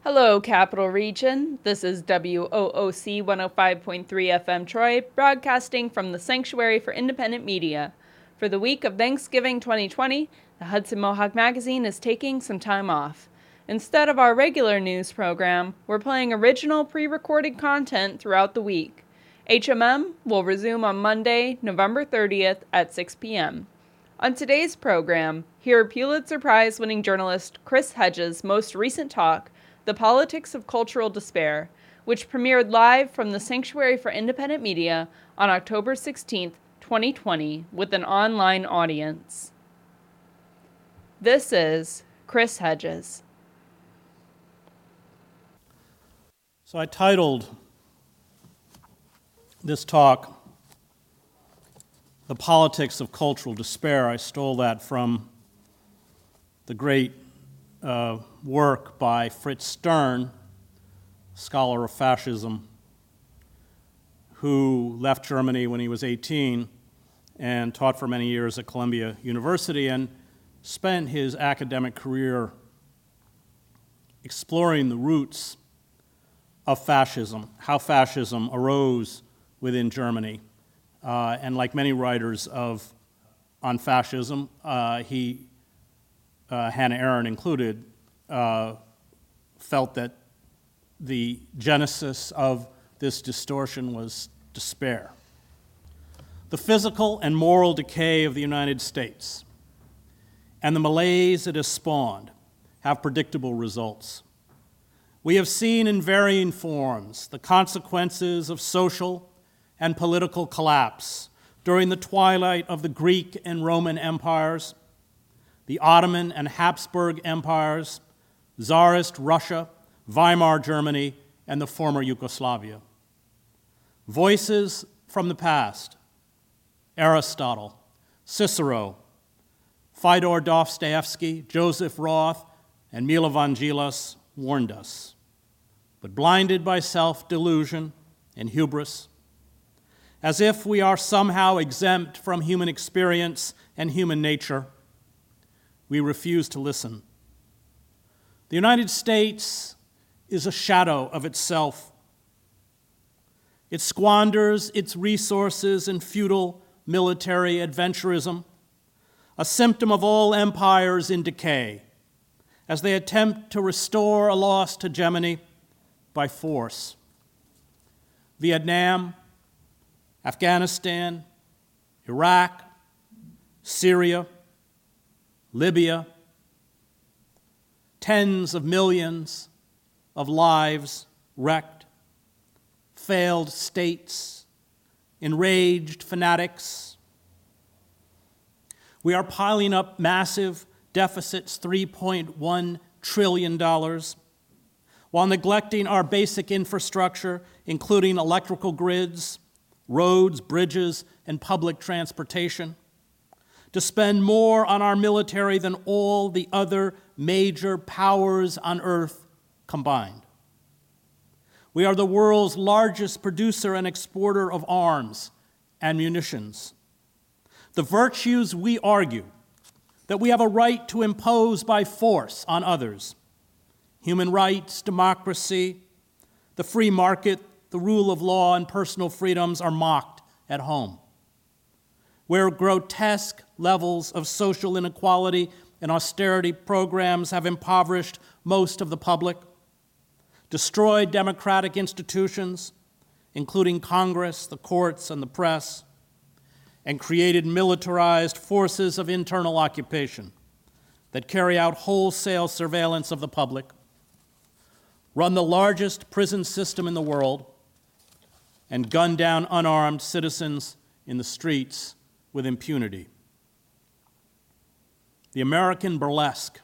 Hello, Capital Region. This is WOOC 105.3 FM Troy, broadcasting from the Sanctuary for Independent Media. For the week of Thanksgiving 2020, the Hudson Mohawk Magazine is taking some time off. Instead of our regular news program, we're playing original pre-recorded content throughout the week. HMM will resume on Monday, November 30th at 6 p.m. On today's program, hear Pulitzer Prize-winning journalist Chris Hedges' most recent talk, The Politics of Cultural Despair, which premiered live from the Sanctuary for Independent Media on October 16, 2020, with an online audience. This is Chris Hedges. So I titled this talk, The Politics of Cultural Despair. I stole that from the great work by Fritz Stern, scholar of fascism, who left Germany when he was 18 and taught for many years at Columbia University and spent his academic career exploring the roots of fascism, how fascism arose within Germany. And like many writers on fascism, Hannah Arendt included, felt that the genesis of this distortion was despair. The physical and moral decay of the United States and the malaise it has spawned have predictable results. We have seen in varying forms the consequences of social and political collapse during the twilight of the Greek and Roman empires, the Ottoman and Habsburg empires, Tsarist Russia, Weimar Germany, and the former Yugoslavia. Voices from the past, Aristotle, Cicero, Fyodor Dostoevsky, Joseph Roth, and Milo Vangelis warned us. But blinded by self-delusion and hubris, as if we are somehow exempt from human experience and human nature, we refuse to listen. The United States is a shadow of itself. It squanders its resources in futile military adventurism, a symptom of all empires in decay, as they attempt to restore a lost hegemony by force. Vietnam, Afghanistan, Iraq, Syria, Libya, tens of millions of lives wrecked, failed states, enraged fanatics. We are piling up massive deficits, $3.1 trillion, while neglecting our basic infrastructure, including electrical grids, roads, bridges, and public transportation, to spend more on our military than all the other major powers on earth combined. We are the world's largest producer and exporter of arms and munitions. The virtues we argue that we have a right to impose by force on others, human rights, democracy, the free market, the rule of law, and personal freedoms, are mocked at home, where grotesque levels of social inequality and austerity programs have impoverished most of the public, destroyed democratic institutions, including Congress, the courts, and the press, and created militarized forces of internal occupation that carry out wholesale surveillance of the public, run the largest prison system in the world, and gun down unarmed citizens in the streets with impunity. The American burlesque,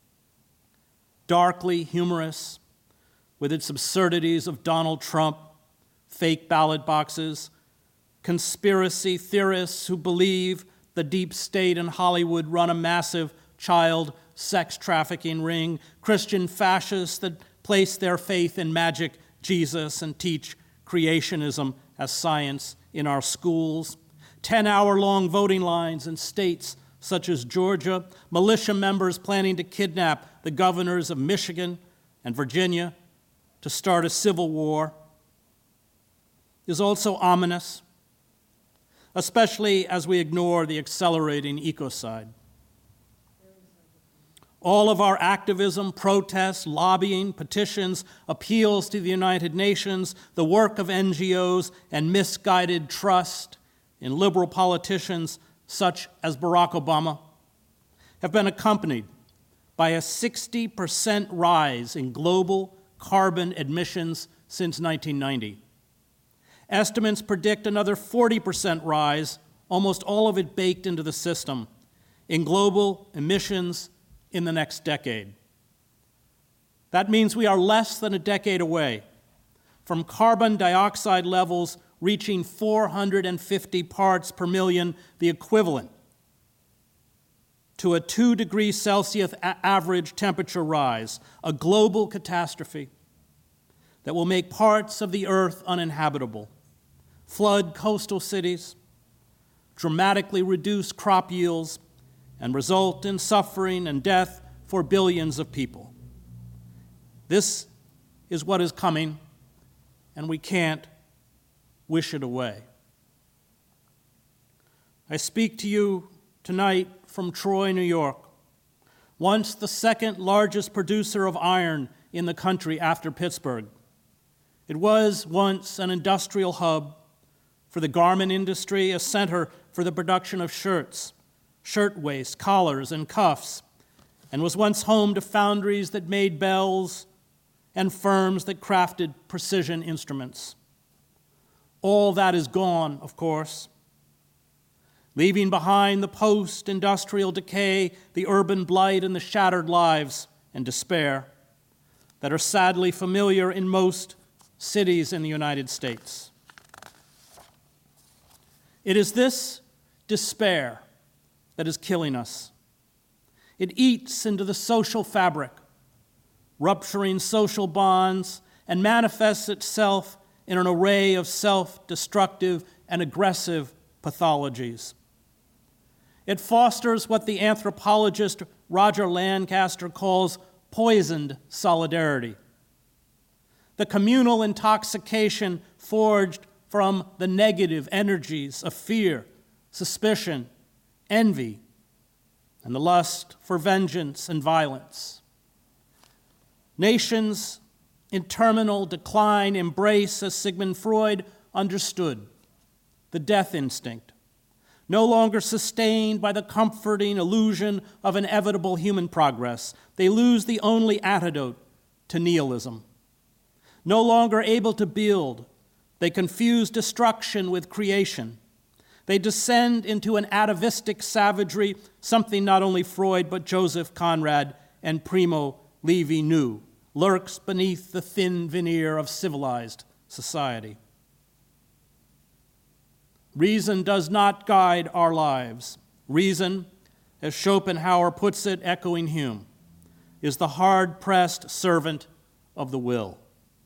darkly humorous, with its absurdities of Donald Trump, fake ballot boxes, conspiracy theorists who believe the deep state and Hollywood run a massive child sex trafficking ring, Christian fascists that place their faith in magic Jesus and teach creationism as science in our schools, 10-hour-long voting lines in states such as Georgia, militia members planning to kidnap the governors of Michigan, and Virginia to start a civil war is also ominous, especially as we ignore the accelerating ecocide. All of our activism, protests, lobbying, petitions, appeals to the United Nations, the work of NGOs, and misguided trust in liberal politicians such as Barack Obama have been accompanied by a 60% rise in global carbon emissions since 1990. Estimates predict another 40% rise, almost all of it baked into the system, in global emissions in the next decade. That means we are less than a decade away from carbon dioxide levels reaching 450 parts per million, the equivalent to a 2 degrees Celsius average temperature rise, a global catastrophe that will make parts of the earth uninhabitable, flood coastal cities, dramatically reduce crop yields, and result in suffering and death for billions of people. This is what is coming, and we can't wish it away. I speak to you tonight from Troy, New York, once the second largest producer of iron in the country after Pittsburgh. It was once an industrial hub for the garment industry, a center for the production of shirts, shirtwaists, collars, and cuffs, and was once home to foundries that made bells and firms that crafted precision instruments. All that is gone, of course, leaving behind the post-industrial decay, the urban blight, and the shattered lives and despair that are sadly familiar in most cities in the United States. It is this despair that is killing us. It eats into the social fabric, rupturing social bonds, and manifests itself in an array of self-destructive and aggressive pathologies. It fosters what the anthropologist Roger Lancaster calls poisoned solidarity, the communal intoxication forged from the negative energies of fear, suspicion, envy, and the lust for vengeance and violence. Nations in terminal decline embrace, as Sigmund Freud understood, the death instinct, no longer sustained by the comforting illusion of inevitable human progress. They lose the only antidote to nihilism. No longer able to build, they confuse destruction with creation. They descend into an atavistic savagery, something not only Freud but Joseph Conrad and Primo Levi knew, lurks beneath the thin veneer of civilized society. Reason does not guide our lives. Reason, as Schopenhauer puts it, echoing Hume, is the hard-pressed servant of the will.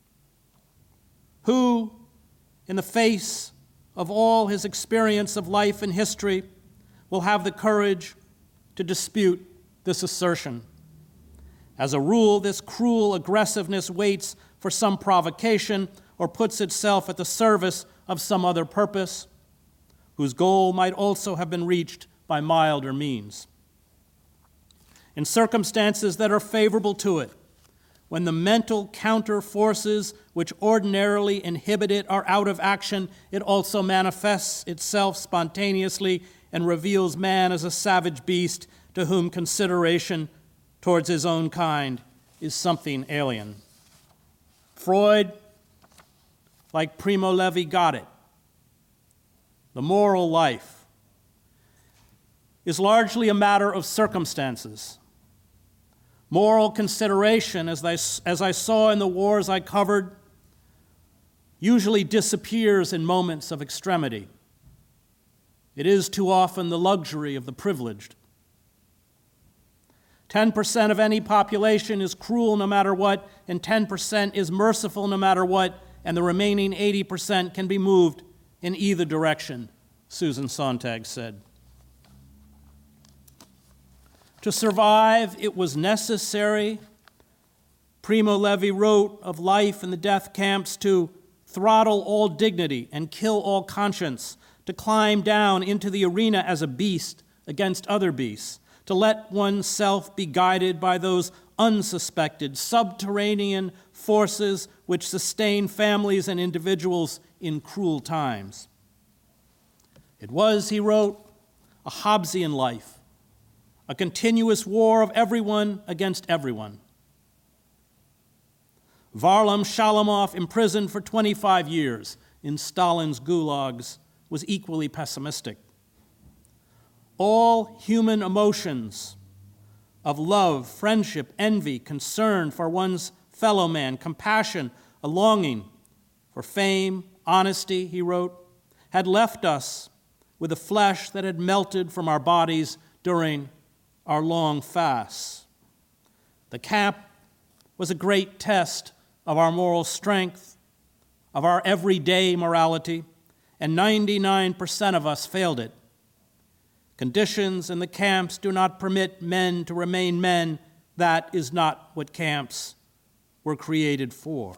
Who, in the face of all his experience of life and history, will have the courage to dispute this assertion? As a rule, this cruel aggressiveness waits for some provocation or puts itself at the service of some other purpose, whose goal might also have been reached by milder means. In circumstances that are favorable to it, when the mental counter forces which ordinarily inhibit it are out of action, it also manifests itself spontaneously and reveals man as a savage beast to whom consideration towards his own kind is something alien. Freud, like Primo Levi, got it. The moral life is largely a matter of circumstances. Moral consideration, as I saw in the wars I covered, usually disappears in moments of extremity. It is too often the luxury of the privileged. 10% of any population is cruel no matter what, and 10% is merciful no matter what, and the remaining 80% can be moved in either direction, Susan Sontag said. To survive, it was necessary, Primo Levi wrote of life in the death camps to throttle all dignity and kill all conscience, to climb down into the arena as a beast against other beasts, to let oneself be guided by those unsuspected subterranean forces which sustain families and individuals in cruel times. It was, he wrote, a Hobbesian life, a continuous war of everyone against everyone. Varlam Shalamov, imprisoned for 25 years in Stalin's gulags, was equally pessimistic. All human emotions of love, friendship, envy, concern for one's fellow man, compassion, a longing for fame, honesty, he wrote, had left us with a flesh that had melted from our bodies during our long fasts. The camp was a great test of our moral strength, of our everyday morality, and 99% of us failed it. Conditions in the camps do not permit men to remain men. That is not what camps were created for.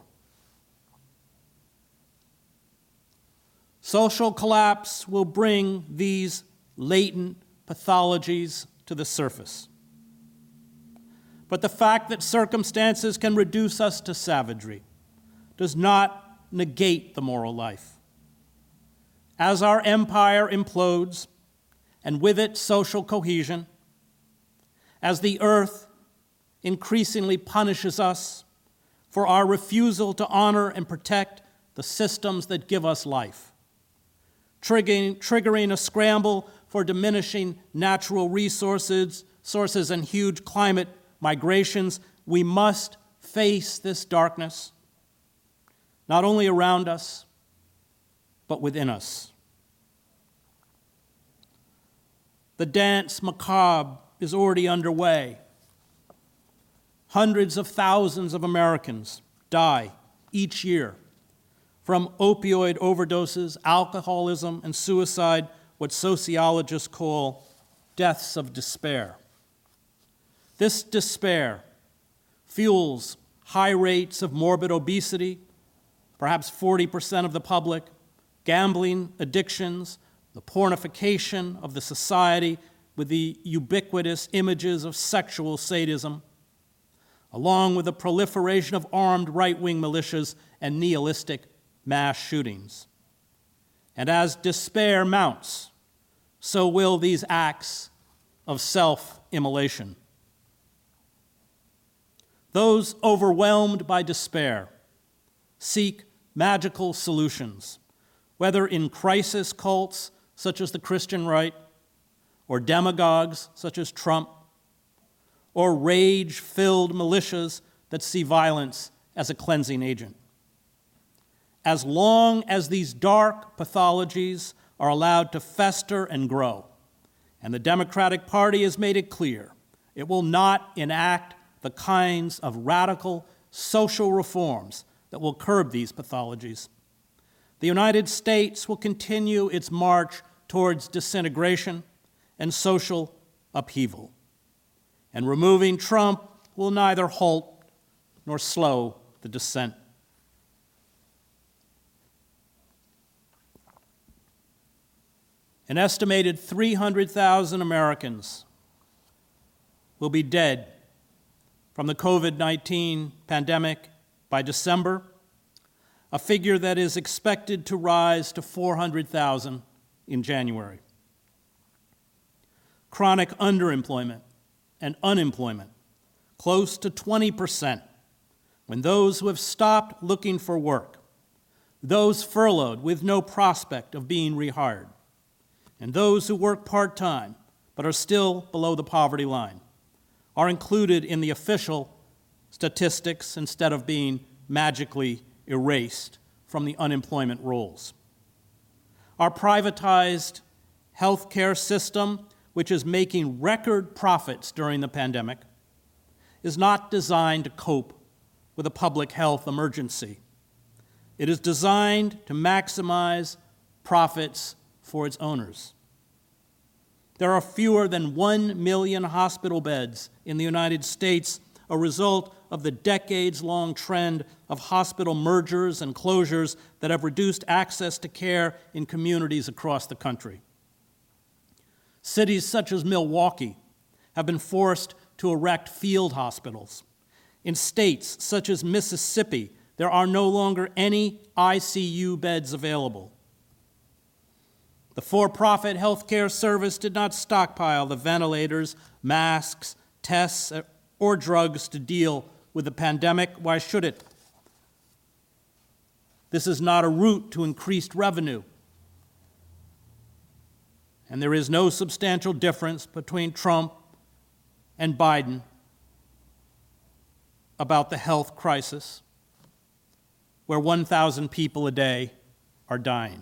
Social collapse will bring these latent pathologies to the surface. But the fact that circumstances can reduce us to savagery does not negate the moral life. As our empire implodes, and with it social cohesion, as the earth increasingly punishes us for our refusal to honor and protect the systems that give us life, triggering a scramble for diminishing natural resources and huge climate migrations, we must face this darkness, not only around us, but within us. The dance macabre is already underway. Hundreds of thousands of Americans die each year from opioid overdoses, alcoholism, and suicide, what sociologists call deaths of despair. This despair fuels high rates of morbid obesity, perhaps 40% of the public, gambling addictions, the pornification of the society with the ubiquitous images of sexual sadism, along with the proliferation of armed right-wing militias and nihilistic mass shootings. And as despair mounts, so will these acts of self-immolation. Those overwhelmed by despair seek magical solutions, whether in crisis cults such as the Christian right, or demagogues such as Trump, or rage-filled militias that see violence as a cleansing agent. As long as these dark pathologies are allowed to fester and grow, and the Democratic Party has made it clear it will not enact the kinds of radical social reforms that will curb these pathologies, the United States will continue its march towards disintegration and social upheaval. And removing Trump will neither halt nor slow the descent. An estimated 300,000 Americans will be dead from the COVID-19 pandemic by December, a figure that is expected to rise to 400,000 in January. Chronic underemployment and unemployment, close to 20%, when those who have stopped looking for work, those furloughed with no prospect of being rehired, and those who work part-time but are still below the poverty line, are included in the official statistics instead of being magically erased from the unemployment rolls. Our privatized healthcare system, which is making record profits during the pandemic, is not designed to cope with a public health emergency. It is designed to maximize profits for its owners. There are fewer than 1 million hospital beds in the United States a result of the decades-long trend of hospital mergers and closures that have reduced access to care in communities across the country. Cities such as Milwaukee have been forced to erect field hospitals. In states such as Mississippi, there are no longer any ICU beds available. The for-profit healthcare service did not stockpile the ventilators, masks, tests, or drugs to deal with the pandemic. Why should it? This is not a route to increased revenue. And there is no substantial difference between Trump and Biden about the health crisis, where 1,000 people a day are dying.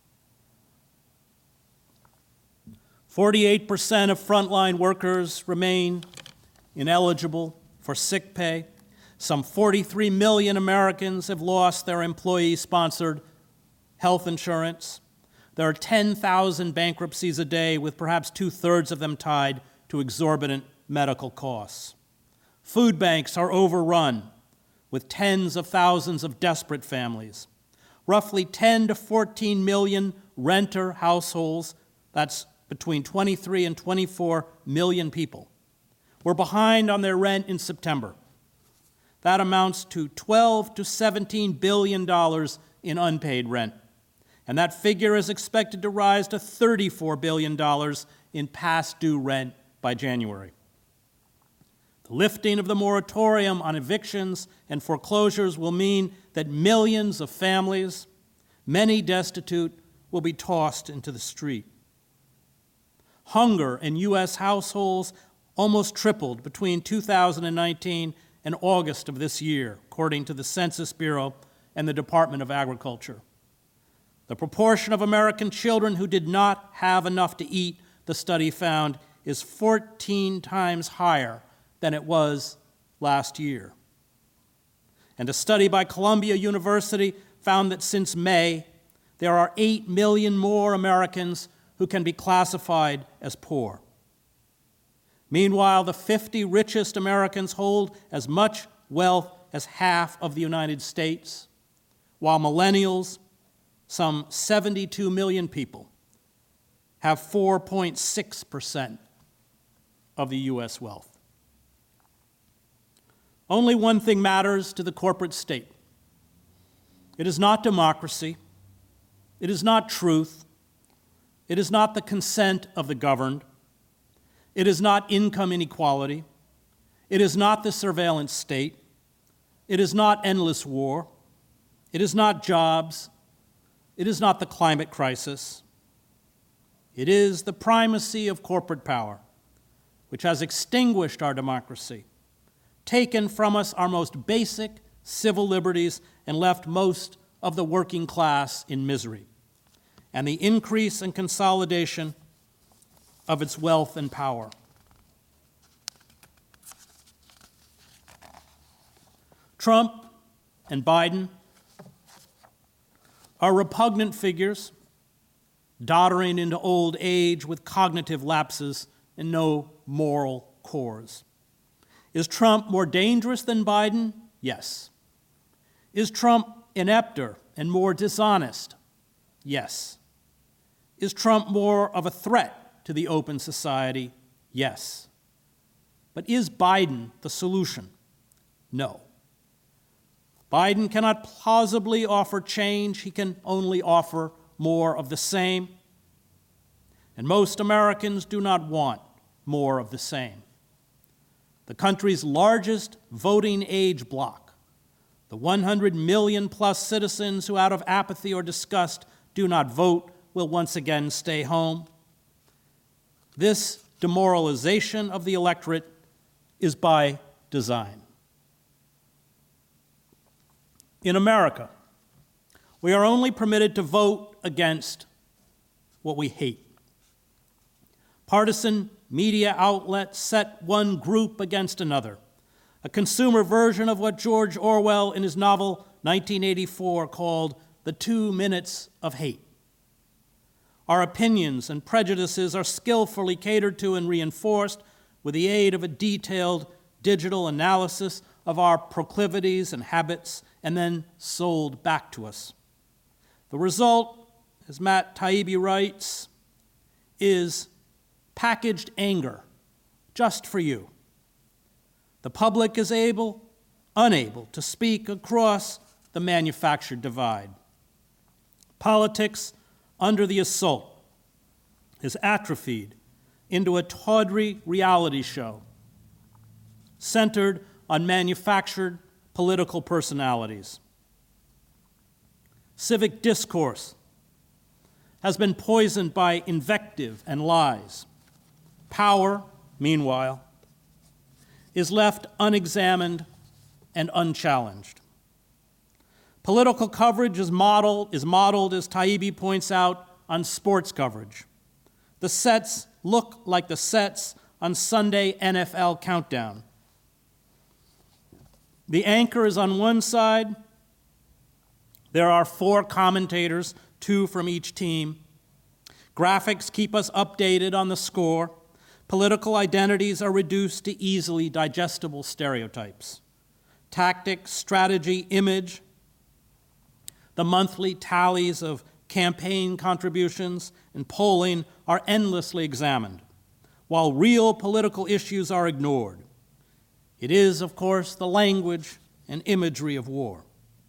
48% of frontline workers remain ineligible for sick pay. Some 43 million Americans have lost their employee-sponsored health insurance. There are 10,000 bankruptcies a day, with perhaps two-thirds of them tied to exorbitant medical costs. Food banks are overrun with tens of thousands of desperate families. Roughly 10 to 14 million renter households, that's between 23 and 24 million people, were behind on their rent in September. That amounts to $12 to $17 billion in unpaid rent. And that figure is expected to rise to $34 billion in past due rent by January. The lifting of the moratorium on evictions and foreclosures will mean that millions of families, many destitute, will be tossed into the street. Hunger in U.S. households almost tripled between 2019 and August of this year, according to the Census Bureau and the Department of Agriculture. The proportion of American children who did not have enough to eat, the study found, is 14 times higher than it was last year. And a study by Columbia University found that since May, there are 8 million more Americans who can be classified as poor. Meanwhile, the 50 richest Americans hold as much wealth as half of the United States, while millennials, some 72 million people, have 4.6% of the U.S. wealth. Only one thing matters to the corporate state. It is not democracy. It is not truth. It is not the consent of the governed. It is not income inequality. It is not the surveillance state. It is not endless war. It is not jobs. It is not the climate crisis. It is the primacy of corporate power, which has extinguished our democracy, taken from us our most basic civil liberties, and left most of the working class in misery, and the increase and consolidation of its wealth and power. Trump and Biden are repugnant figures, doddering into old age with cognitive lapses and no moral cores. Is Trump more dangerous than Biden? Yes. Is Trump inepter and more dishonest? Yes. Is Trump more of a threat to the open society? Yes. But is Biden the solution? No. Biden cannot plausibly offer change. He can only offer more of the same. And most Americans do not want more of the same. The country's largest voting age bloc, the 100 million plus citizens who out of apathy or disgust do not vote, will once again stay home. This demoralization of the electorate is by design. In America, we are only permitted to vote against what we hate. Partisan media outlets set one group against another, a consumer version of what George Orwell in his novel 1984 called the 2 minutes of hate. Our opinions and prejudices are skillfully catered to and reinforced with the aid of a detailed digital analysis of our proclivities and habits, and then sold back to us. The result, as Matt Taibbi writes, is packaged anger just for you. The public is unable to speak across the manufactured divide. Politics, under the assault, is atrophied into a tawdry reality show centered on manufactured political personalities. Civic discourse has been poisoned by invective and lies. Power, meanwhile, is left unexamined and unchallenged. Political coverage is modeled, as Taibbi points out, on sports coverage. The sets look like the sets on Sunday NFL Countdown. The anchor is on one side. There are 4 commentators, 2 from each team. Graphics keep us updated on the score. Political identities are reduced to easily digestible stereotypes. Tactics, strategy, image, the monthly tallies of campaign contributions and polling are endlessly examined, while real political issues are ignored. It is, of course, the language and imagery of war.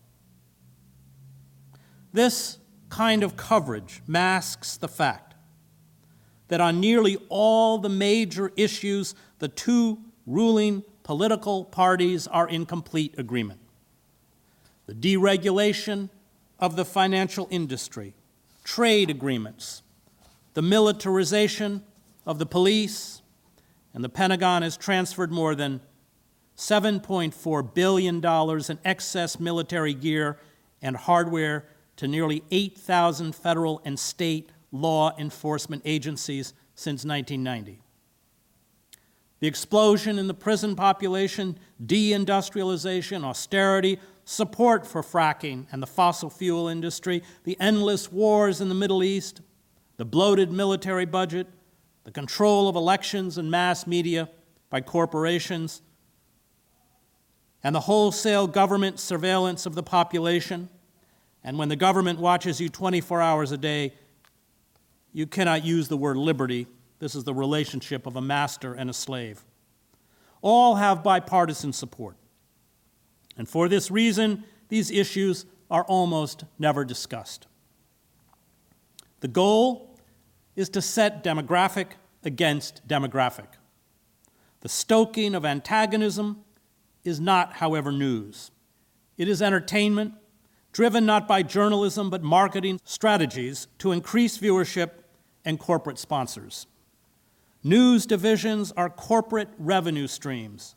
This kind of coverage masks the fact that on nearly all the major issues, the 2 ruling political parties are in complete agreement. The deregulation of the financial industry, trade agreements, the militarization of the police, and the Pentagon has transferred more than $7.4 billion in excess military gear and hardware to nearly 8,000 federal and state law enforcement agencies since 1990. The explosion in the prison population, deindustrialization, austerity, support for fracking and the fossil fuel industry, the endless wars in the Middle East, the bloated military budget, the control of elections and mass media by corporations, and the wholesale government surveillance of the population. And when the government watches you 24 hours a day, you cannot use the word liberty. This is the relationship of a master and a slave. All have bipartisan support. And for this reason, these issues are almost never discussed. The goal is to set demographic against demographic. The stoking of antagonism is not, however, news. It is entertainment, driven not by journalism but marketing strategies to increase viewership and corporate sponsors. News divisions are corporate revenue streams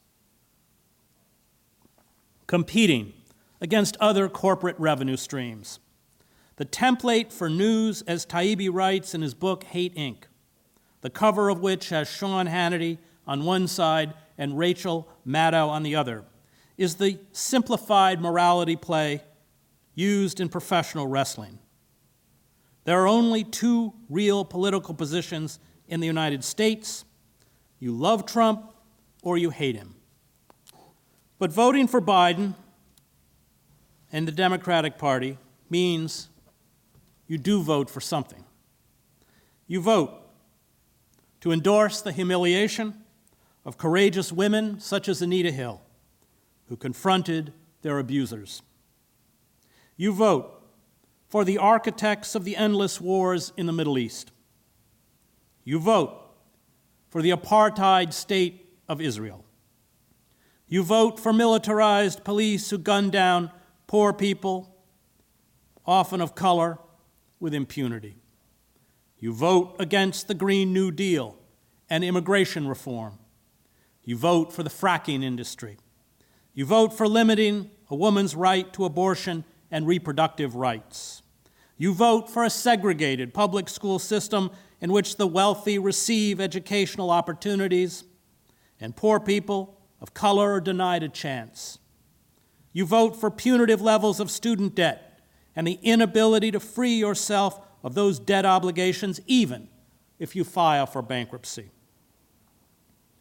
competing against other corporate revenue streams. The template for news, as Taibbi writes in his book, Hate Inc., the cover of which has Sean Hannity on one side and Rachel Maddow on the other, is the simplified morality play used in professional wrestling. There are only 2 real political positions in the United States. You love Trump or you hate him. But voting for Biden and the Democratic Party means you do vote for something. You vote to endorse the humiliation of courageous women such as Anita Hill, who confronted their abusers. You vote for the architects of the endless wars in the Middle East. You vote for the apartheid state of Israel. You vote for militarized police who gun down poor people, often of color, with impunity. You vote against the Green New Deal and immigration reform. You vote for the fracking industry. You vote for limiting a woman's right to abortion and reproductive rights. You vote for a segregated public school system in which the wealthy receive educational opportunities and poor people of color are denied a chance. You vote for punitive levels of student debt and the inability to free yourself of those debt obligations even if you file for bankruptcy.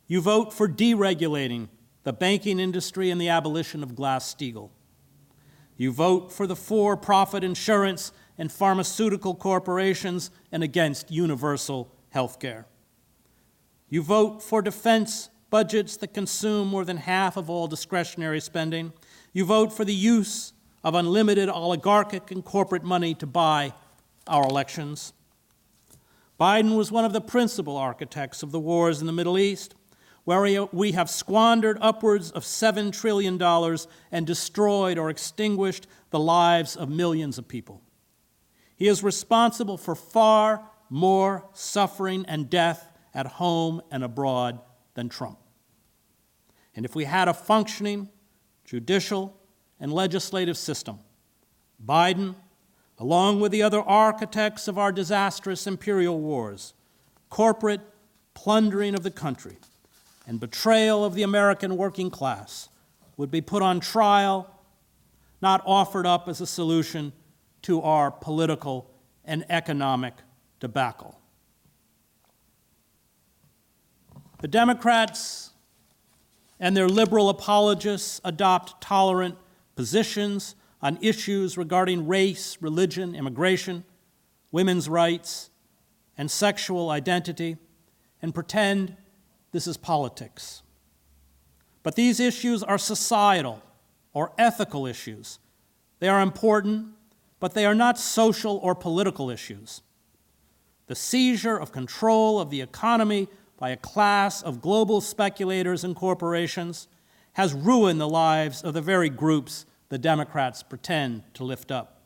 You vote for deregulating the banking industry and the abolition of Glass-Steagall. You vote for the for-profit insurance and pharmaceutical corporations and against universal health care. You vote for defense budgets that consume more than half of all discretionary spending. You vote for the use of unlimited oligarchic and corporate money to buy our elections. Biden was one of the principal architects of the wars in the Middle East, where we have squandered upwards of $7 trillion and destroyed or extinguished the lives of millions of people. He is responsible for far more suffering and death at home and abroad than Trump. And if we had a functioning judicial and legislative system, Biden, along with the other architects of our disastrous imperial wars, corporate plundering of the country, and betrayal of the American working class, would be put on trial, not offered up as a solution to our political and economic debacle. The Democrats and their liberal apologists adopt tolerant positions on issues regarding race, religion, immigration, women's rights, and sexual identity, and pretend this is politics. But these issues are societal or ethical issues. They are important, but they are not social or political issues. The seizure of control of the economy by a class of global speculators and corporations has ruined the lives of the very groups the Democrats pretend to lift up.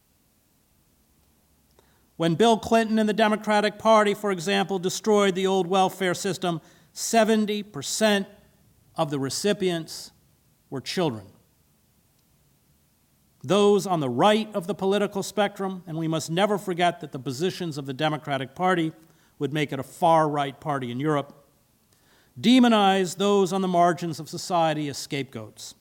When Bill Clinton and the Democratic Party, for example, destroyed the old welfare system, 70% of the recipients were children. Those on the right of the political spectrum, and we must never forget that the positions of the Democratic Party would make it a far-right party in Europe, demonize those on the margins of society as scapegoats.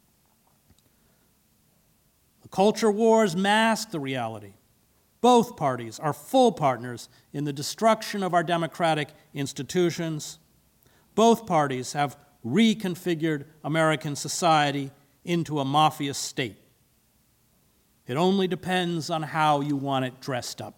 The culture wars mask the reality. Both parties are full partners in the destruction of our democratic institutions. Both parties have reconfigured American society into a mafia state. It only depends on how you want it dressed up.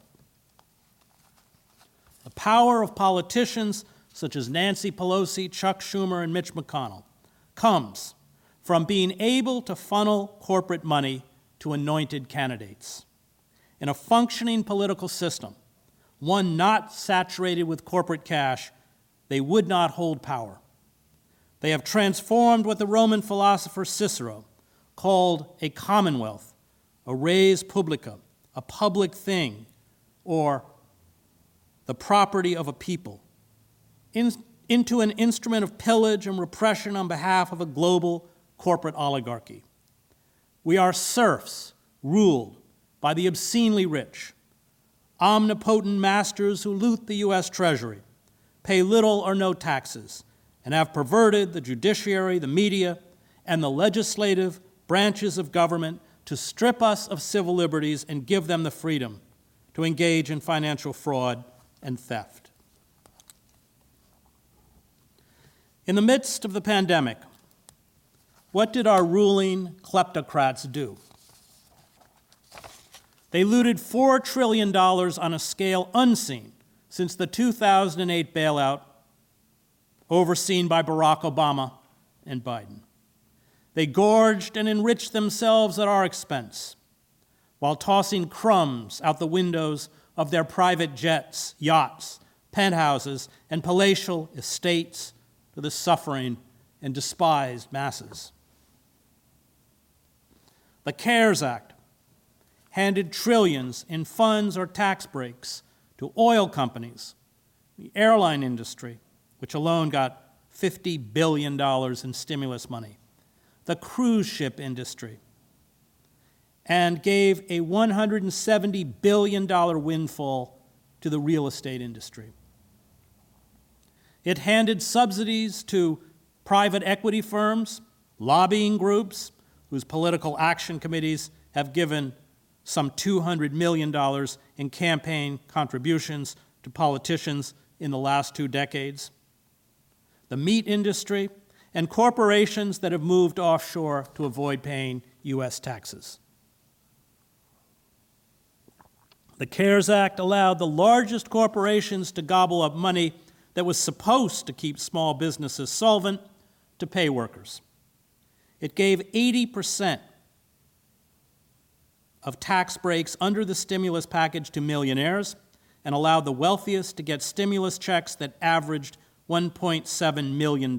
The power of politicians such as Nancy Pelosi, Chuck Schumer, and Mitch McConnell comes from being able to funnel corporate money to anointed candidates. In a functioning political system, one not saturated with corporate cash, they would not hold power. They have transformed what the Roman philosopher Cicero called a commonwealth, a res publica, a public thing, or the property of a people, into an instrument of pillage and repression on behalf of a global corporate oligarchy. We are serfs ruled by the obscenely rich, omnipotent masters who loot the U.S. Treasury, pay little or no taxes, and have perverted the judiciary, the media, and the legislative branches of government to strip us of civil liberties and give them the freedom to engage in financial fraud and theft. In the midst of the pandemic, what did our ruling kleptocrats do? They looted $4 trillion on a scale unseen since the 2008 bailout overseen by Barack Obama and Biden. They gorged and enriched themselves at our expense while tossing crumbs out the windows of their private jets, yachts, penthouses, and palatial estates to the suffering and despised masses. The CARES Act handed trillions in funds or tax breaks to oil companies, the airline industry, which alone got $50 billion in stimulus money, the cruise ship industry, and gave a $170 billion windfall to the real estate industry. It handed subsidies to private equity firms, lobbying groups, whose political action committees have given some $200 million in campaign contributions to politicians in the last 2 decades. the meat industry, and corporations that have moved offshore to avoid paying U.S. taxes. The CARES Act allowed the largest corporations to gobble up money that was supposed to keep small businesses solvent to pay workers. It gave 80% of tax breaks under the stimulus package to millionaires and allowed the wealthiest to get stimulus checks that averaged $1.7 million.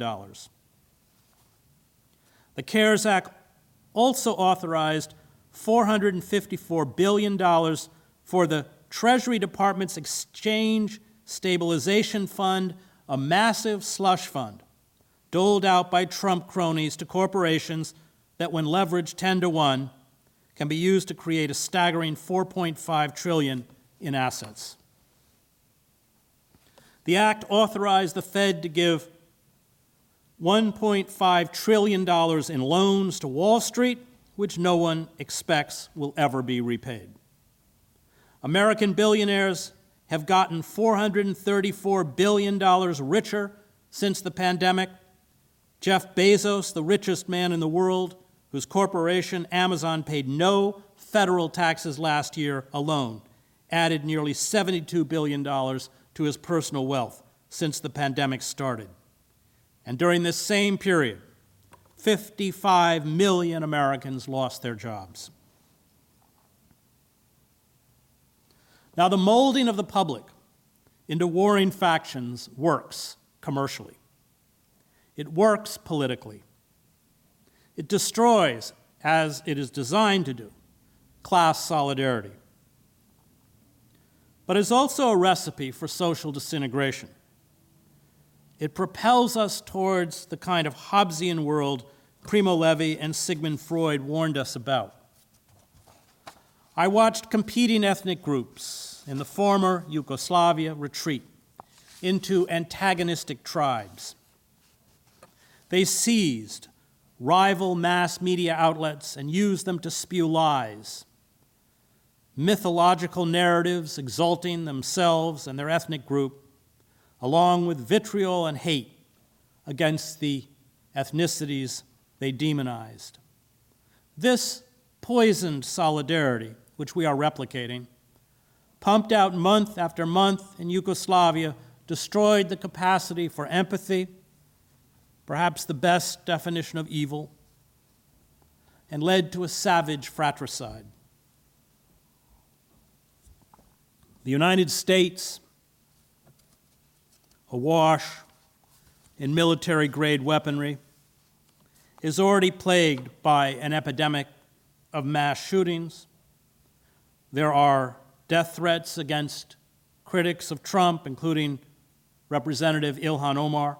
The CARES Act also authorized $454 billion for the Treasury Department's Exchange Stabilization Fund, a massive slush fund doled out by Trump cronies to corporations that, when leveraged 10 to 1, can be used to create a staggering $4.5 trillion in assets. The act authorized the Fed to give $1.5 trillion in loans to Wall Street, which no one expects will ever be repaid. American billionaires have gotten $434 billion richer since the pandemic. Jeff Bezos, the richest man in the world, whose corporation, Amazon, paid no federal taxes last year alone, added nearly $72 billion to his personal wealth since the pandemic started. And during this same period, 55 million Americans lost their jobs. Now, the molding of the public into warring factions works commercially. It works politically. It destroys, as it is designed to do, class solidarity. But it's also a recipe for social disintegration. It propels us towards the kind of Hobbesian world Primo Levi and Sigmund Freud warned us about. I watched competing ethnic groups in the former Yugoslavia retreat into antagonistic tribes. They seized rival mass media outlets and used them to spew lies, mythological narratives exalting themselves and their ethnic group, along with vitriol and hate against the ethnicities they demonized. This poisoned solidarity, which we are replicating, pumped out month after month in Yugoslavia, destroyed the capacity for empathy, perhaps the best definition of evil, and led to a savage fratricide. The United States, awash in military-grade weaponry, is already plagued by an epidemic of mass shootings. There are death threats against critics of Trump, including Representative Ilhan Omar.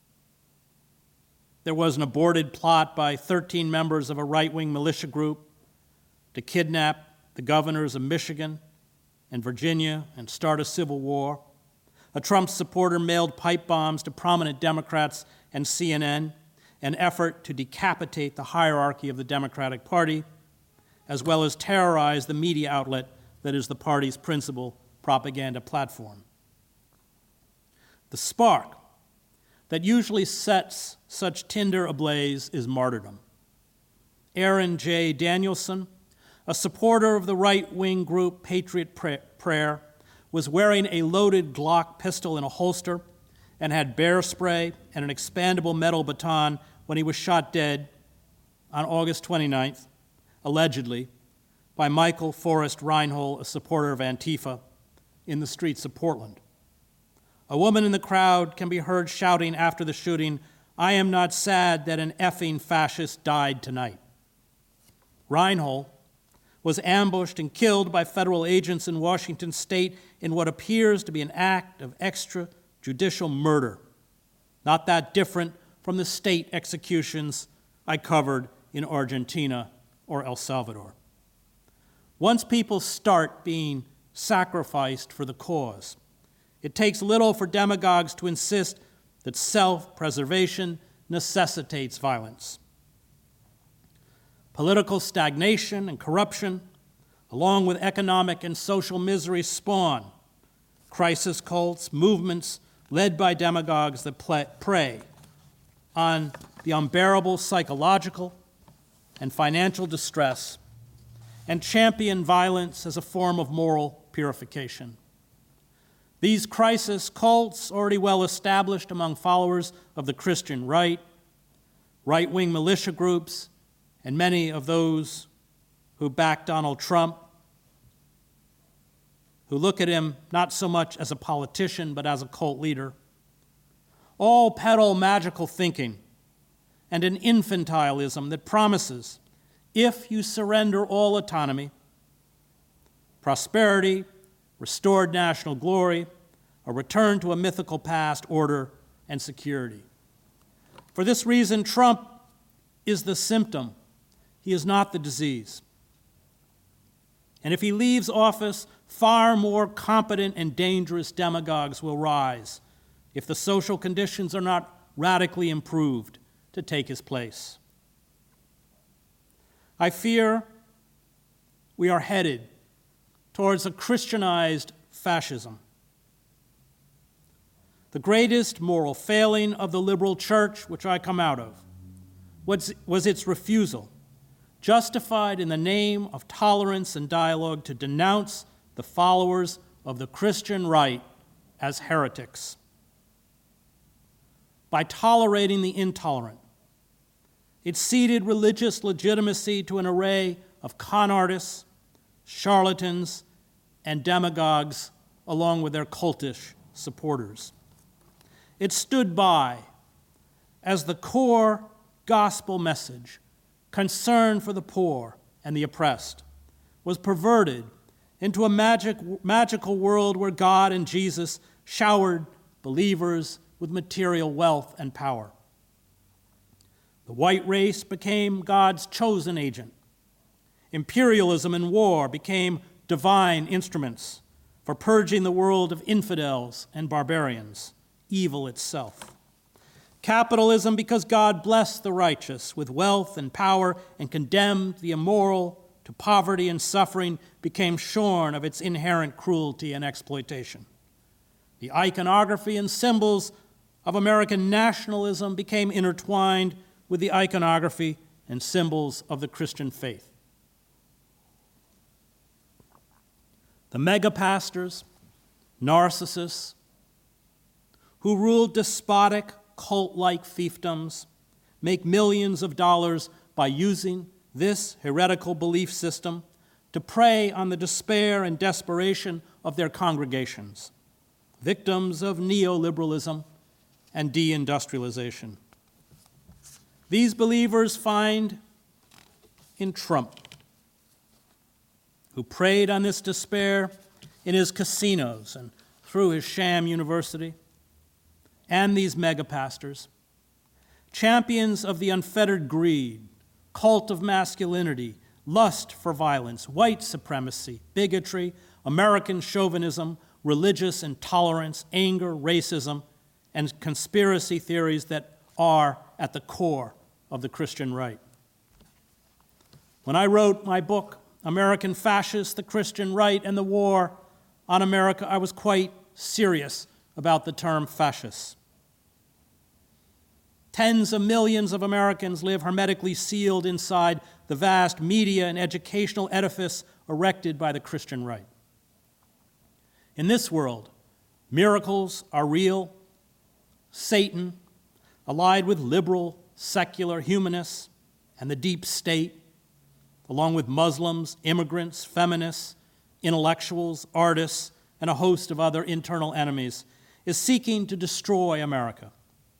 There was an aborted plot by 13 members of a right-wing militia group to kidnap the governors of Michigan and Virginia and start a civil war. A Trump supporter mailed pipe bombs to prominent Democrats and CNN, an effort to decapitate the hierarchy of the Democratic Party, as well as terrorize the media outlet that is the party's principal propaganda platform. The spark that usually sets such tinder ablaze is martyrdom. Aaron J. Danielson, a supporter of the right-wing group Patriot Prayer, was wearing a loaded Glock pistol in a holster and had bear spray and an expandable metal baton when he was shot dead on August 29th, allegedly, by Michael Forrest Reinhold, a supporter of Antifa, in the streets of Portland. A woman in the crowd can be heard shouting after the shooting, "I am not sad that an effing fascist died tonight." Reinhold was ambushed and killed by federal agents in Washington state in what appears to be an act of extrajudicial murder, not that different from the state executions I covered in Argentina or El Salvador. Once people start being sacrificed for the cause, it takes little for demagogues to insist that self-preservation necessitates violence. Political stagnation and corruption, along with economic and social misery, spawn crisis cults, movements led by demagogues that prey on the unbearable psychological and financial distress and champion violence as a form of moral purification. These crisis cults, already well established among followers of the Christian right, right-wing militia groups, and many of those who back Donald Trump, who look at him not so much as a politician but as a cult leader, all peddle magical thinking and an infantilism that promises, if you surrender all autonomy, prosperity, restored national glory, a return to a mythical past, order, and security. For this reason, Trump is the symptom. He is not the disease. And if he leaves office, far more competent and dangerous demagogues will rise if the social conditions are not radically improved to take his place. I fear we are headed towards a Christianized fascism. The greatest moral failing of the liberal church, which I come out of, was its refusal, justified in the name of tolerance and dialogue, to denounce the followers of the Christian right as heretics. By tolerating the intolerant, it ceded religious legitimacy to an array of con artists, charlatans, and demagogues, along with their cultish supporters. It stood by as the core gospel message, concern for the poor and the oppressed, was perverted into a magical world where God and Jesus showered believers with material wealth and power. The white race became God's chosen agent. Imperialism and war became divine instruments for purging the world of infidels and barbarians, evil itself. Capitalism, because God blessed the righteous with wealth and power and condemned the immoral to poverty and suffering, became shorn of its inherent cruelty and exploitation. The iconography and symbols of American nationalism became intertwined with the iconography and symbols of the Christian faith. The megapastors, narcissists, who rule despotic, cult-like fiefdoms, make millions of dollars by using this heretical belief system to prey on the despair and desperation of their congregations, victims of neoliberalism and deindustrialization. These believers find in Trump, who preyed on this despair in his casinos and through his sham university, and these megapastors, champions of the unfettered greed, cult of masculinity, lust for violence, white supremacy, bigotry, American chauvinism, religious intolerance, anger, racism, and conspiracy theories that are at the core of the Christian right. When I wrote my book, American Fascists, the Christian Right, and the War on America, I was quite serious about the term fascists. Tens of millions of Americans live hermetically sealed inside the vast media and educational edifice erected by the Christian right. In this world, miracles are real. Satan, allied with liberal, secular humanists and the deep state, along with Muslims, immigrants, feminists, intellectuals, artists, and a host of other internal enemies, is seeking to destroy America.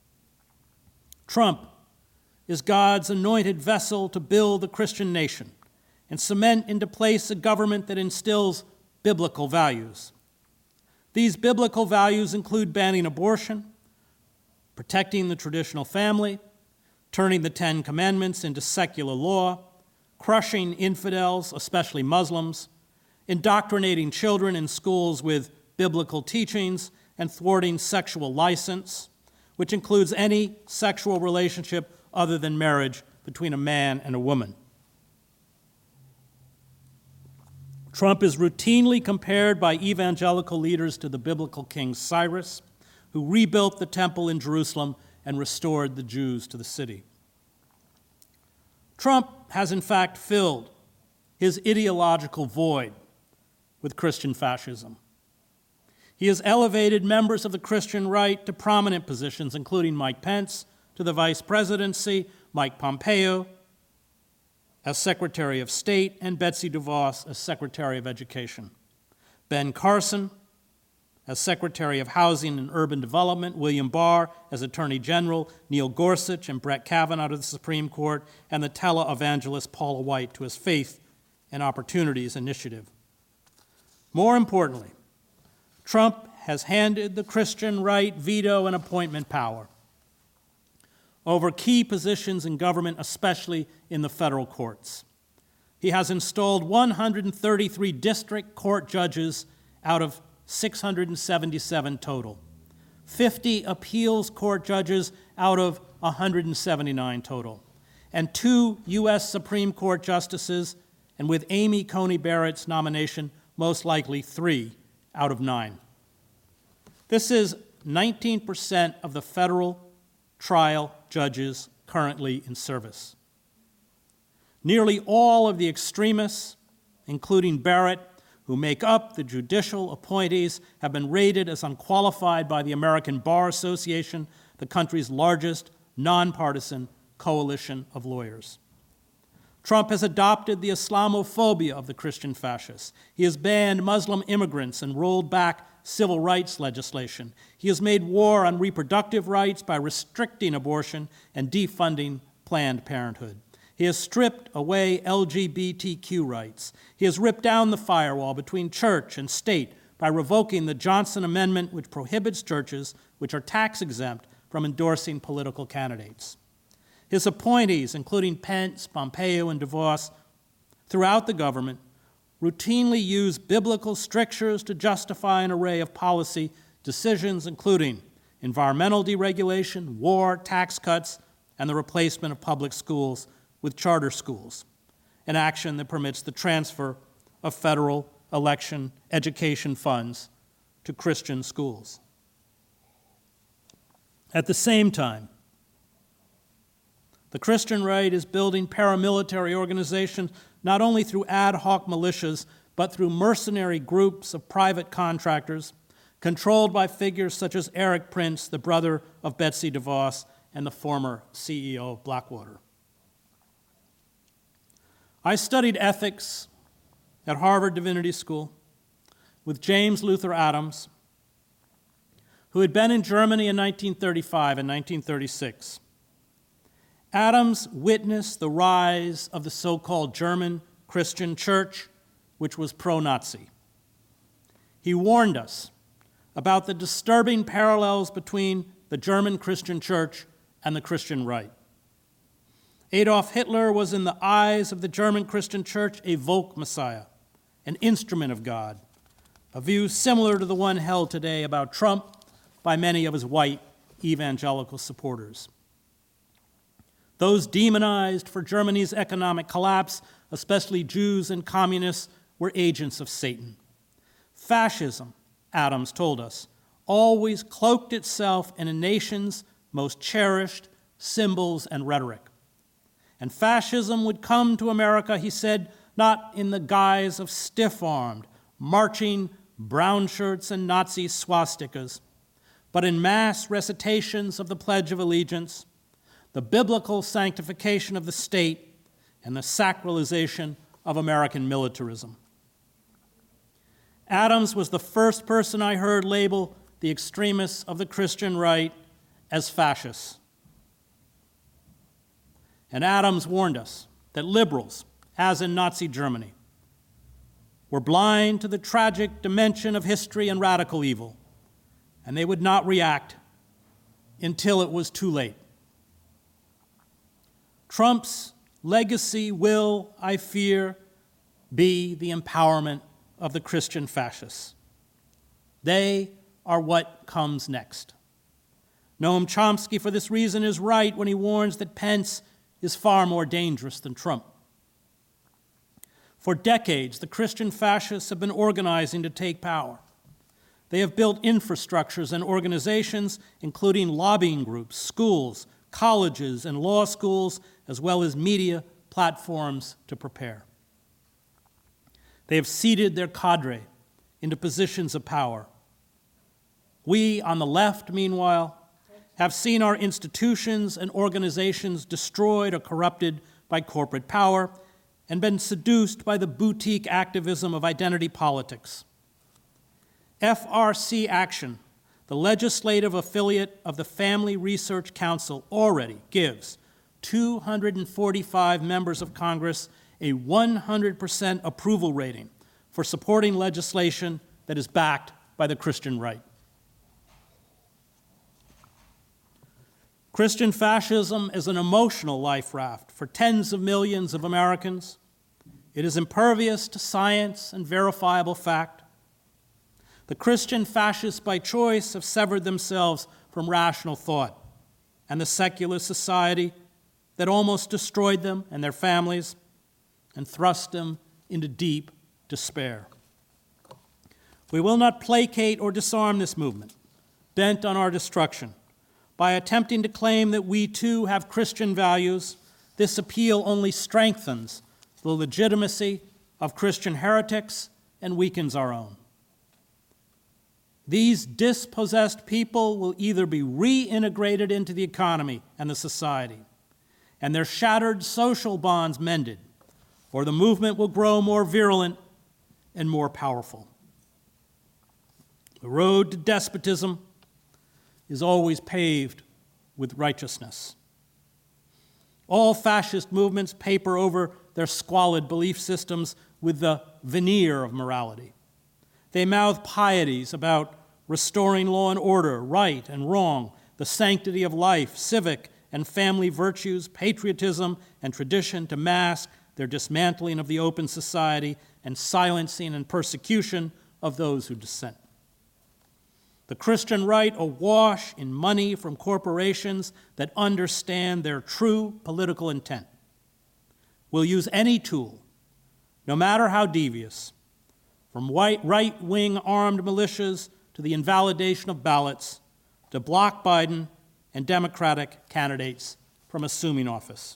Trump is God's anointed vessel to build the Christian nation and cement into place a government that instills biblical values. These biblical values include banning abortion, protecting the traditional family, turning the Ten Commandments into secular law, crushing infidels, especially Muslims, indoctrinating children in schools with biblical teachings, and thwarting sexual license, which includes any sexual relationship other than marriage between a man and a woman. Trump is routinely compared by evangelical leaders to the biblical King Cyrus, who rebuilt the temple in Jerusalem and restored the Jews to the city. Trump has in fact filled his ideological void with Christian fascism. He has elevated members of the Christian right to prominent positions, including Mike Pence to the vice presidency, Mike Pompeo as Secretary of State, and Betsy DeVos as Secretary of Education. Ben Carson as Secretary of Housing and Urban Development, William Barr as Attorney General, Neil Gorsuch and Brett Kavanaugh to the Supreme Court, and the televangelist Paula White to his Faith and Opportunities Initiative. More importantly, Trump has handed the Christian right veto and appointment power over key positions in government, especially in the federal courts. He has installed 133 district court judges out of 677 total, 50 appeals court judges out of 179 total, and 2 U.S. Supreme Court justices, and with Amy Coney Barrett's nomination, most likely 3 out of 9. This is 19% of the federal trial judges currently in service. Nearly all of the extremists, including Barrett, who make up the judicial appointees, have been rated as unqualified by the American Bar Association, the country's largest nonpartisan coalition of lawyers. Trump has adopted the Islamophobia of the Christian fascists. He has banned Muslim immigrants and rolled back civil rights legislation. He has made war on reproductive rights by restricting abortion and defunding Planned Parenthood. He has stripped away LGBTQ rights. He has ripped down the firewall between church and state by revoking the Johnson Amendment, which prohibits churches, which are tax-exempt, from endorsing political candidates. His appointees, including Pence, Pompeo, and DeVos, throughout the government, routinely use biblical strictures to justify an array of policy decisions, including environmental deregulation, war, tax cuts, and the replacement of public schools with charter schools, an action that permits the transfer of federal election education funds to Christian schools. At the same time, the Christian right is building paramilitary organizations not only through ad hoc militias, but through mercenary groups of private contractors controlled by figures such as Eric Prince, the brother of Betsy DeVos and the former CEO of Blackwater. I studied ethics at Harvard Divinity School with James Luther Adams, who had been in Germany in 1935 and 1936. Adams witnessed the rise of the so-called German Christian church, which was pro-Nazi. He warned us about the disturbing parallels between the German Christian church and the Christian right. Adolf Hitler was, in the eyes of the German Christian church, a Volk Messiah, an instrument of God, a view similar to the one held today about Trump by many of his white evangelical supporters. Those demonized for Germany's economic collapse, especially Jews and communists, were agents of Satan. Fascism, Adams told us, always cloaked itself in a nation's most cherished symbols and rhetoric. And fascism would come to America, he said, not in the guise of stiff-armed, marching brown shirts and Nazi swastikas, but in mass recitations of the Pledge of Allegiance, the biblical sanctification of the state, and the sacralization of American militarism. Adams was the first person I heard label the extremists of the Christian right as fascists. And Adams warned us that liberals, as in Nazi Germany, were blind to the tragic dimension of history and radical evil, and they would not react until it was too late. Trump's legacy will, I fear, be the empowerment of the Christian fascists. They are what comes next. Noam Chomsky, for this reason, is right when he warns that Pence is far more dangerous than Trump. For decades, the Christian fascists have been organizing to take power. They have built infrastructures and organizations, including lobbying groups, schools, colleges, and law schools, as well as media platforms to prepare. They have seeded their cadre into positions of power. We, on the left, meanwhile, have seen our institutions and organizations destroyed or corrupted by corporate power and been seduced by the boutique activism of identity politics. FRC Action, the legislative affiliate of the Family Research Council, already gives 245 members of Congress a 100% approval rating for supporting legislation that is backed by the Christian right. Christian fascism is an emotional life raft for tens of millions of Americans. It is impervious to science and verifiable fact. The Christian fascists by choice have severed themselves from rational thought and the secular society that almost destroyed them and their families and thrust them into deep despair. We will not placate or disarm this movement, bent on our destruction. By attempting to claim that we too have Christian values, this appeal only strengthens the legitimacy of Christian heretics and weakens our own. These dispossessed people will either be reintegrated into the economy and the society, and their shattered social bonds mended, or the movement will grow more virulent and more powerful. The road to despotism is always paved with righteousness. All fascist movements paper over their squalid belief systems with the veneer of morality. They mouth pieties about restoring law and order, right and wrong, the sanctity of life, civic and family virtues, patriotism and tradition to mask their dismantling of the open society and silencing and persecution of those who dissent. The Christian right, awash in money from corporations that understand their true political intent, will use any tool, no matter how devious, from right-wing armed militias to the invalidation of ballots, to block Biden and Democratic candidates from assuming office.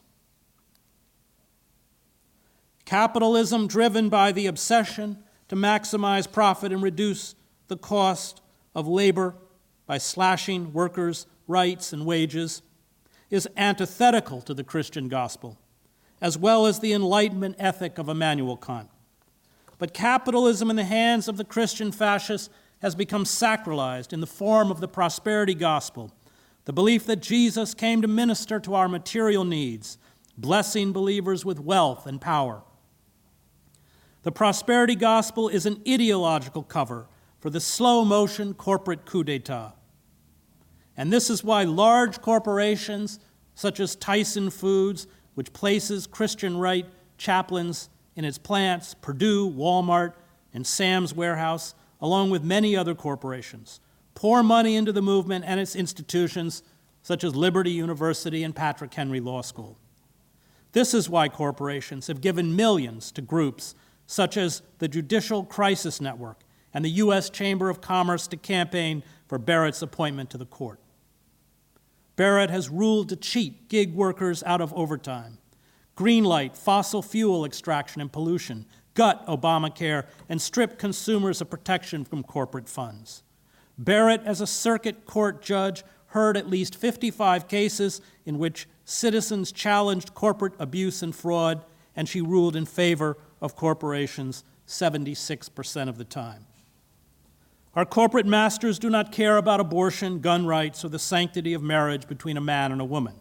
Capitalism driven by the obsession to maximize profit and reduce the cost of labor by slashing workers' rights and wages is antithetical to the Christian gospel, as well as the Enlightenment ethic of Immanuel Kant. But capitalism in the hands of the Christian fascists has become sacralized in the form of the prosperity gospel, the belief that Jesus came to minister to our material needs, blessing believers with wealth and power. The prosperity gospel is an ideological cover for the slow-motion corporate coup d'etat. And this is why large corporations such as Tyson Foods, which places Christian right chaplains in its plants, Purdue, Walmart, and Sam's Warehouse, along with many other corporations, pour money into the movement and its institutions such as Liberty University and Patrick Henry Law School. This is why corporations have given millions to groups such as the Judicial Crisis Network and the U.S. Chamber of Commerce to campaign for Barrett's appointment to the court. Barrett has ruled to cheat gig workers out of overtime, greenlight fossil fuel extraction and pollution, gut Obamacare, and strip consumers of protection from corporate funds. Barrett, as a circuit court judge, heard at least 55 cases in which citizens challenged corporate abuse and fraud, and she ruled in favor of corporations 76% of the time. Our corporate masters do not care about abortion, gun rights, or the sanctity of marriage between a man and a woman.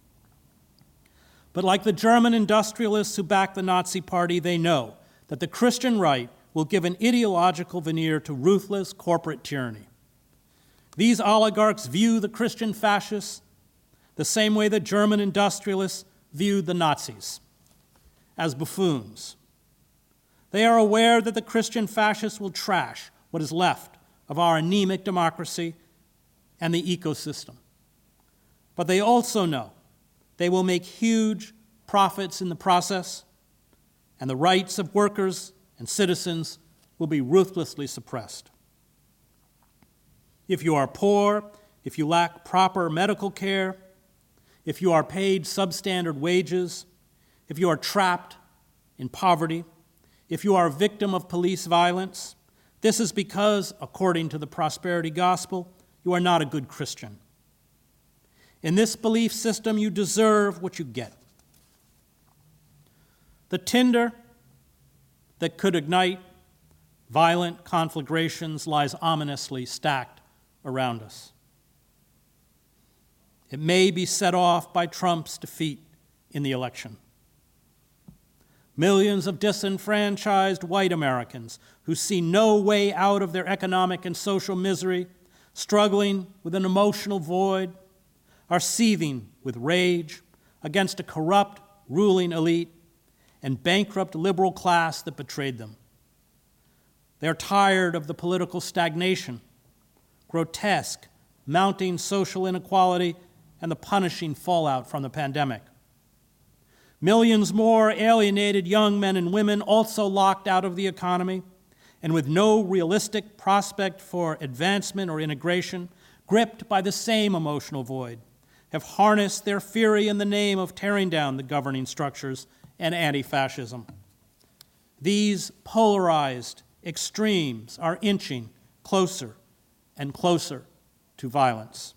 But like the German industrialists who backed the Nazi Party, they know that the Christian right will give an ideological veneer to ruthless corporate tyranny. These oligarchs view the Christian fascists the same way the German industrialists viewed the Nazis, as buffoons. They are aware that the Christian fascists will trash what is left of our anemic democracy and the ecosystem. But they also know they will make huge profits in the process, and the rights of workers and citizens will be ruthlessly suppressed. if you are poor, if you lack proper medical care, if you are paid substandard wages, if you are trapped in poverty, if you are a victim of police violence, this is because, according to the prosperity gospel, you are not a good Christian. In this belief system, you deserve what you get. The tinder that could ignite violent conflagrations lies ominously stacked around us. It may be set off by Trump's defeat in the election. Millions of disenfranchised white Americans who see no way out of their economic and social misery, struggling with an emotional void, are seething with rage against a corrupt ruling elite and bankrupt liberal class that betrayed them. They're tired of the political stagnation, grotesque, mounting social inequality, and the punishing fallout from the pandemic. Millions more alienated young men and women, also locked out of the economy, and with no realistic prospect for advancement or integration, gripped by the same emotional void, have harnessed their fury in the name of tearing down the governing structures and anti-fascism. These polarized extremes are inching closer and closer to violence.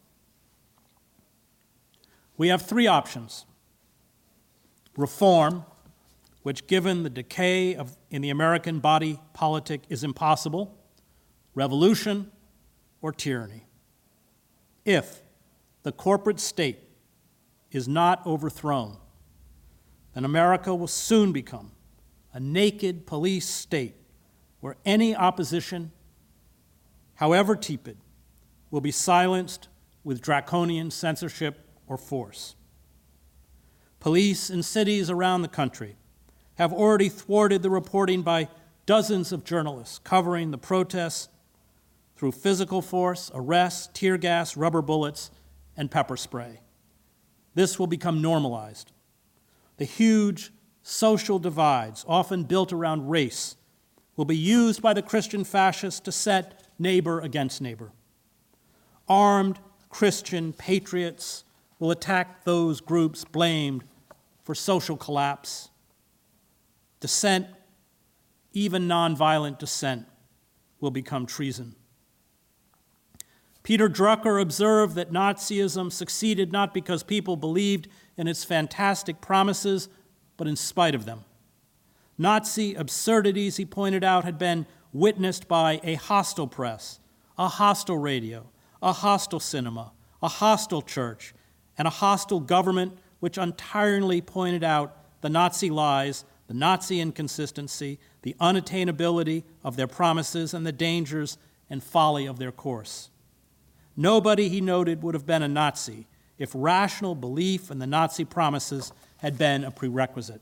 We have three options. Reform, which given the decay in the American body politic is impossible, revolution, or tyranny. If the corporate state is not overthrown, then America will soon become a naked police state where any opposition, however tepid, will be silenced with draconian censorship or force. Police in cities around the country have already thwarted the reporting by dozens of journalists covering the protests through physical force, arrests, tear gas, rubber bullets, and pepper spray. This will become normalized. The huge social divides, often built around race, will be used by the Christian fascists to set neighbor against neighbor. Armed Christian patriots will attack those groups blamed for social collapse. Dissent, even nonviolent dissent, will become treason. Peter Drucker observed that Nazism succeeded not because people believed in its fantastic promises, but in spite of them. Nazi absurdities, he pointed out, had been witnessed by a hostile press, a hostile radio, a hostile cinema, a hostile church, and a hostile government which entirely pointed out the Nazi lies, the Nazi inconsistency, the unattainability of their promises, and the dangers and folly of their course. Nobody, he noted, would have been a Nazi if rational belief in the Nazi promises had been a prerequisite.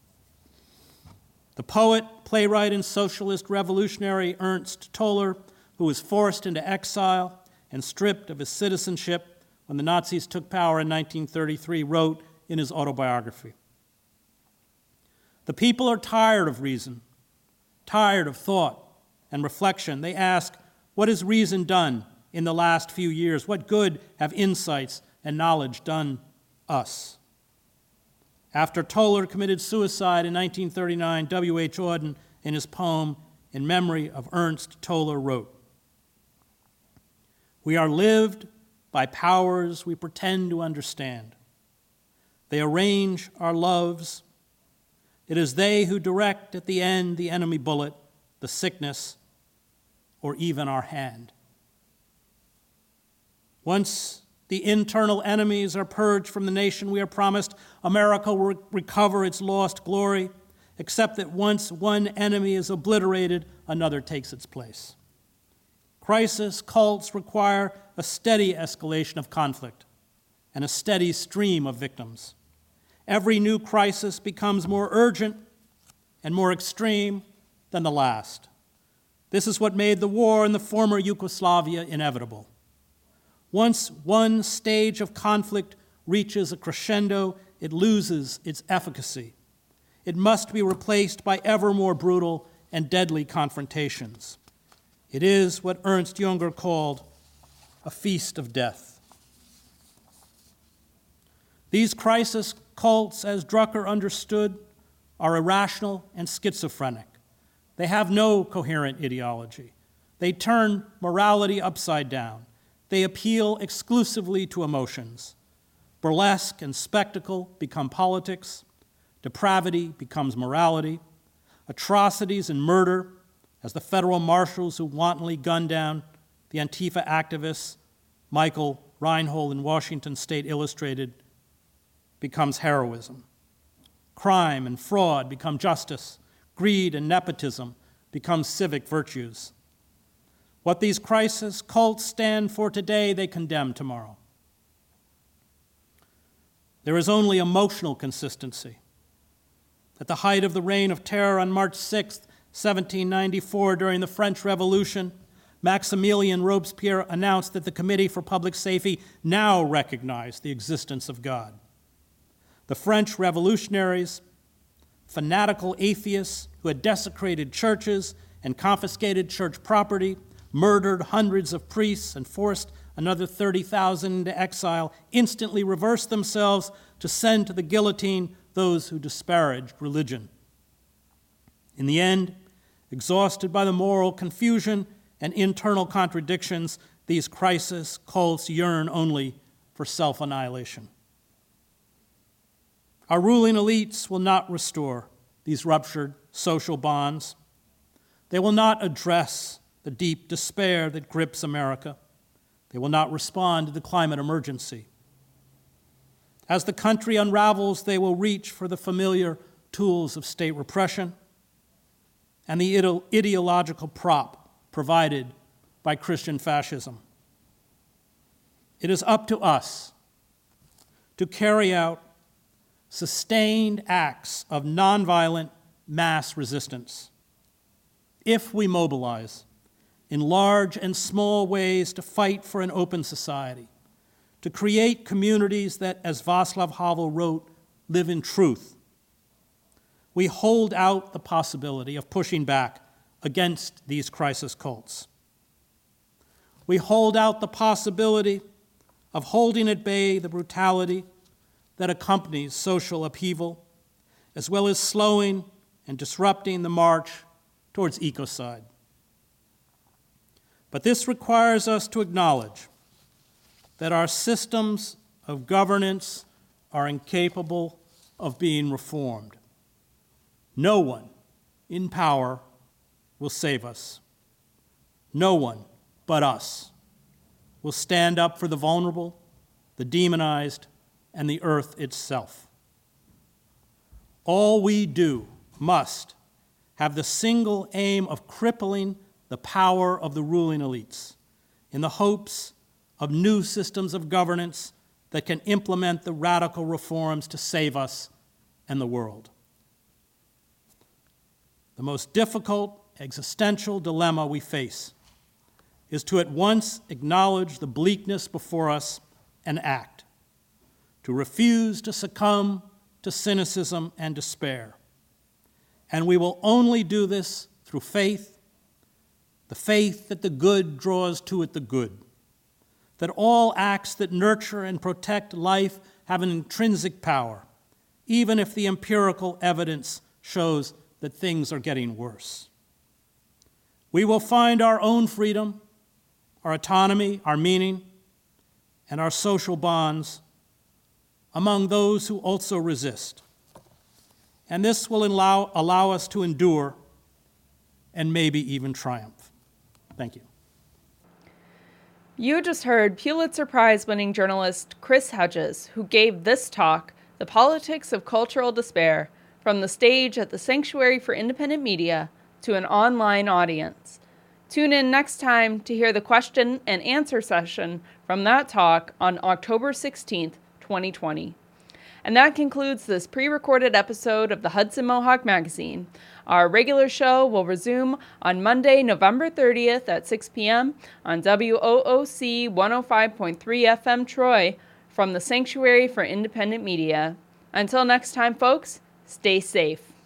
The poet, playwright, and socialist revolutionary Ernst Toller, who was forced into exile and stripped of his citizenship when the Nazis took power in 1933, wrote in his autobiography, "The people are tired of reason, tired of thought and reflection. They ask, what has reason done in the last few years? What good have insights and knowledge done us?" After Toller committed suicide in 1939, W.H. Auden, in his poem in memory of Ernst Toller, wrote, "We are lived by powers we pretend to understand. They arrange our loves. It is they who direct at the end the enemy bullet, the sickness, or even our hand. Once the internal enemies are purged from the nation, we are promised America will recover its lost glory, except that once one enemy is obliterated, another takes its place. Crisis cults require a steady escalation of conflict and a steady stream of victims. Every new crisis becomes more urgent and more extreme than the last. This is what made the war in the former Yugoslavia inevitable. Once one stage of conflict reaches a crescendo, it loses its efficacy. It must be replaced by ever more brutal and deadly confrontations. It is what Ernst Jünger called a feast of death. These crisis cults, as Drucker understood, are irrational and schizophrenic. They have no coherent ideology. They turn morality upside down. They appeal exclusively to emotions. Burlesque and spectacle become politics. Depravity becomes morality. Atrocities and murder, as the federal marshals who wantonly gunned down the Antifa activists Michael Reinhold in Washington State Illustrated, becomes heroism. Crime and fraud become justice. Greed and nepotism become civic virtues. What these crisis cults stand for today, they condemn tomorrow. There is only emotional consistency. At the height of the reign of terror on March 6, 1794, during the French Revolution, Maximilien Robespierre announced that the Committee for Public Safety now recognized the existence of God. The French revolutionaries, fanatical atheists who had desecrated churches and confiscated church property, murdered hundreds of priests, and forced another 30,000 into exile, instantly reversed themselves to send to the guillotine those who disparaged religion. In the end, exhausted by the moral confusion and internal contradictions, these crisis cults yearn only for self-annihilation. Our ruling elites will not restore these ruptured social bonds. They will not address the deep despair that grips America. They will not respond to the climate emergency. As the country unravels, they will reach for the familiar tools of state repression and the ideological prop provided by Christian fascism. It is up to us to carry out sustained acts of nonviolent mass resistance. If we mobilize in large and small ways to fight for an open society, to create communities that, as Václav Havel wrote, live in truth, we hold out the possibility of pushing back against these crisis cults. We hold out the possibility of holding at bay the brutality that accompanies social upheaval, as well as slowing and disrupting the march towards ecocide. But this requires us to acknowledge that our systems of governance are incapable of being reformed. No one in power will save us. No one but us will stand up for the vulnerable, the demonized, and the earth itself. All we do must have the single aim of crippling the power of the ruling elites in the hopes of new systems of governance that can implement the radical reforms to save us and the world. The most difficult existential dilemma we face is to at once acknowledge the bleakness before us and act, to refuse to succumb to cynicism and despair. And we will only do this through faith, the faith that the good draws to it the good, that all acts that nurture and protect life have an intrinsic power, even if the empirical evidence shows that things are getting worse. We will find our own freedom, our autonomy, our meaning, and our social bonds among those who also resist. And this will allow us to endure and maybe even triumph. Thank you. You just heard Pulitzer Prize-winning journalist Chris Hedges, who gave this talk, The Politics of Cultural Despair, from the stage at the Sanctuary for Independent Media to an online audience. Tune in next time to hear the question and answer session from that talk on October 16th, 2020. And that concludes this pre-recorded episode of the Hudson Mohawk Magazine. Our regular show will resume on Monday, November 30th at 6 p.m. on WOOC 105.3 FM Troy from the Sanctuary for Independent Media. Until next time, folks, stay safe.